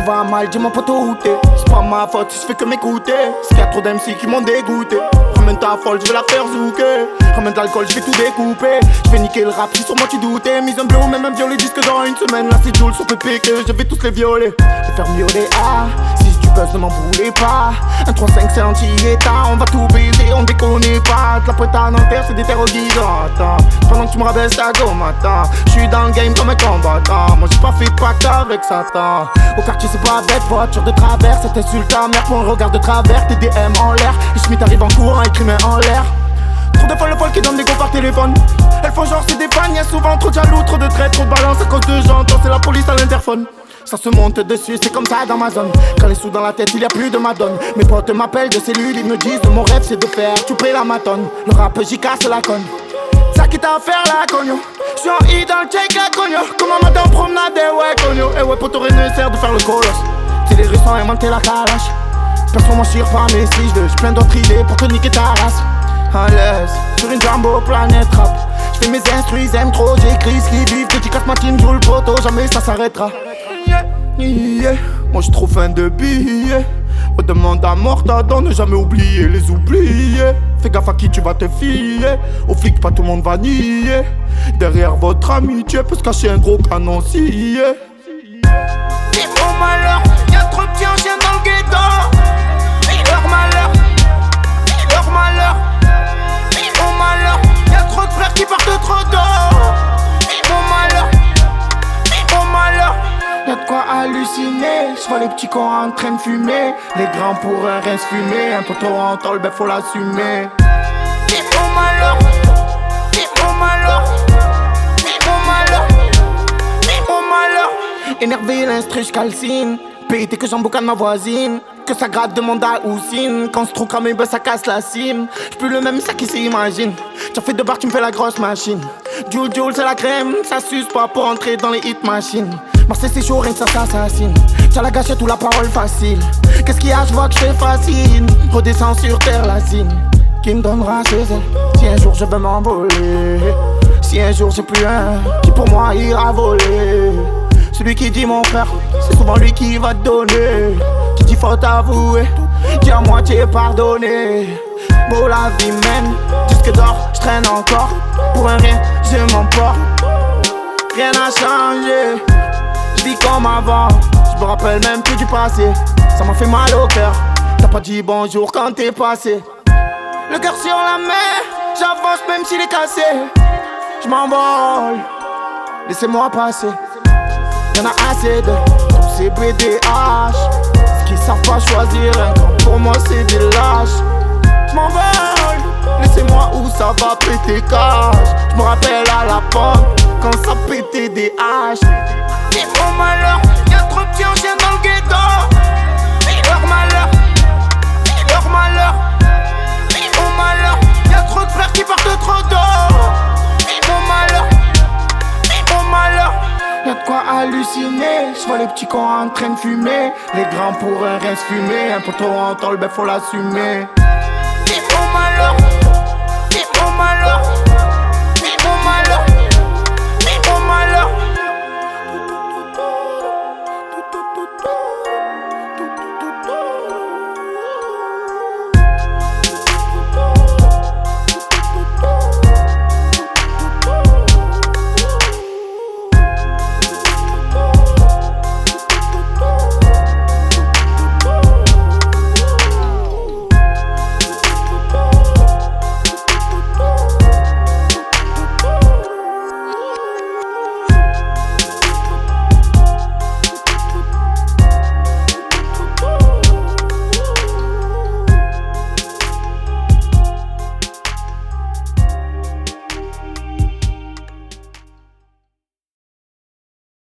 tout va mal, dis-moi poteau où t'es. C'est pas ma faute si je fais que m'écouter. C'est qu'il y a trop d'MC qui m'ont dégoûté. Ramène ta folle, je vais la faire zouker. Ramène de l'alcool, je vais tout découper. Je vais niquer le rap si sur moi tu doutais. Mise un bleu ou même un violet disque dans une semaine. Là c'est Jules sur PP que je vais tous les violer. Les faire violer, ah, si tu buzz ne m'en voulez pas. Un 3-5 c'est anti-état, on va tout baiser, on déconne pas. De la pointe à Nanterre c'est des terrorisants. Attends, pendant que tu me rabaisses ta gomme, attends. J'suis dans le game comme un combattant. Moi j'ai pas fait de pacte avec Satan. Au quartier c'est pas bête, voiture de travers. Cette insulte ta mère pour un regard de travers. Tes DM en l'air, et Schmitt arrive en courant, écrit main en l'air. Trop de folles qui donnent des go par téléphone. Elles font genre c'est des fans, y'a souvent trop de jaloux, trop de traite, trop de balance à cause de gens. C'est la police à l'interphone. Ça se monte dessus, c'est comme ça dans ma zone. Quand les sous dans la tête, il y a plus de madone. Mes potes m'appellent de cellules, ils me disent mon rêve c'est de faire chouper la matonne. Le rap j'y casse la conne. Ça quitte à faire la cogno. J'suis en hit dans le check la cogno. Comme un matin en promenade, ouais cogno. Et ouais poteau rien ne sert de faire le colosse. Si les rues sont inventés la calache. Personne m'en chire pas mais si j'veux. J'plein d'autres idées pour te niquer ta race. À l'aise, sur une jumbo planète rap. J'fais mes instruits, ils aiment trop. J'écris ce qu'ils vivent, dédicace ma team, joue le poteau. Jamais ça s'arrêtera. Yeah. Moi j'suis trop fin de billets. On demande à Mortadon, ne jamais oublier les oubliés. Fais gaffe à qui tu vas te fier. Au flic pas tout le monde va nier. Derrière votre amitié peut se cacher un gros canon scié. Et au malheur, y'a trop de chiens dans le ghetto. Et leur malheur, et leur malheur. Et au malheur, y'a trop de frères qui partent trop tôt. Et au malheur, et au malheur. Y'a de quoi halluciner, j'vois les petits cons en train de fumer. Les grands pourraient rien se fumer, un peu trop en tôle, ben faut l'assumer. Et au malheur, et au malheur, et au malheur, et au malheur. Énervé l'instru j'calcine, pété que j'emboucane ma voisine. Que ça gratte demande à Houssine. Quand c'est trop cramé ben ça casse la cime. J'plus le même sac qui s'imagine. T'as fait 2 bars tu me fais la grosse machine. Jules c'est la crème, ça suce pas pour entrer dans les hit machines. Marseille c'est chaud, rien que ça s'assassine. T'as la gâchette ou la parole facile. Qu'est-ce qu'il y a, j'vois que j'fais facile. Redescends sur terre la cime. Qui me donnera ses ailes si un jour je veux m'envoler. Si un jour j'ai plus un qui pour moi ira voler. Celui qui dit mon frère, c'est souvent lui qui va te donner. Qui dit faut avouer, dit à moitié pardonner. Beau la vie mène, disque d'or, j'traîne encore. Pour un rien, je m'emporte. Rien n'a changé, j'vis comme avant. J'me rappelle même plus du passé. Ça m'a fait mal au cœur. T'as pas dit bonjour quand t'es passé. Le cœur sur la mer, j'avance même s'il est cassé. J'm'envole, laissez-moi passer. Y'en a assez de tous ces BDH qui savent pas choisir un camp. Pour moi c'est des lâches. J'm'envole, laissez-moi où ça va péter cash. J'me rappelle à la pompe quand ça pétait des haches. Et au malheur, y'a trop de chiens dans le ghetto. Et leur malheur, et leur malheur. Et au malheur, y'a trop de frères qui partent trop tôt. Et au malheur, et au malheur. Y'a de quoi halluciner, j'vois les petits cons en train de fumer. Les grands pourraient rien se fumer, un peu trop en tôle, ben faut l'assumer. Et au